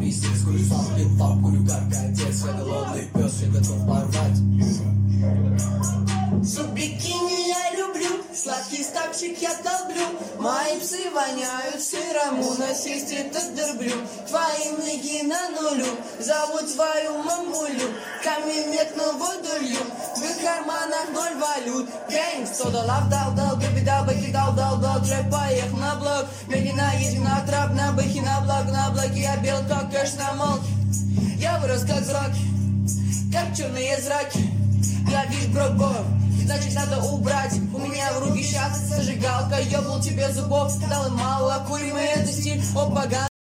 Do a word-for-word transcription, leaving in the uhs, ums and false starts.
пиздец, курю сам пинтап, курю как отец. Я голодный пес, я готов порвать. Суббикини я люблю, сладкий стакчик я долблю. Мои псы воняют сыром, у нас есть этот дерблю. Твои млыги на нулю, зовут твою мамулю. Камень на воду лью, в их карманах ноль валют. Гэнг, сто долларов дал-дал, гриби дал, бэки дал-дал-дал. Трэп поехал на блок, медленно едем на трап, на бэхи, на блок, на блоке. Я бел как кэш на молк. Я вырос как зрак, как черные зраки. Я вижу брок-бок, значит надо убрать. У меня в руке сейчас зажигалка, ёбнул тебе зубов, дал им мало, куримый это стиль, опа,